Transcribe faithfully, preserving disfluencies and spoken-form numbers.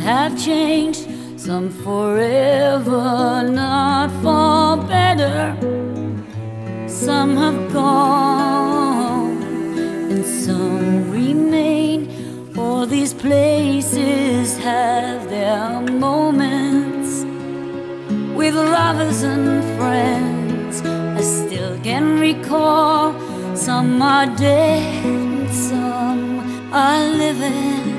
have changed, some forever, not for better. Some have gone and some remain. All these places have their moments with lovers and friends. I still can recall. Some are dead, some are living.